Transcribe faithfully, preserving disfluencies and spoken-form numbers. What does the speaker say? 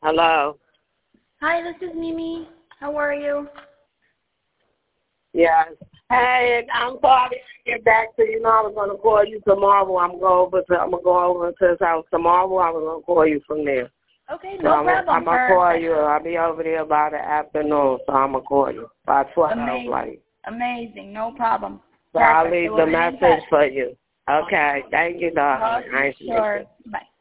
Hello. Hi, this is Mimi. How are you? Yes. Hey, I'm sorry to get back to you. Know I was gonna call you tomorrow. I'm go over to I'm gonna go over to his house tomorrow. I was gonna call you from there. Okay, so no I'm problem. Gonna, I'm gonna call you. I'll be over there by the afternoon, so I'm gonna call you by twelve. Amazing. Like. Amazing. No problem. So Perfect. I'll leave So the we'll message for you. Okay. Thank you, darling. Okay, Nice to meet sure. you. Bye.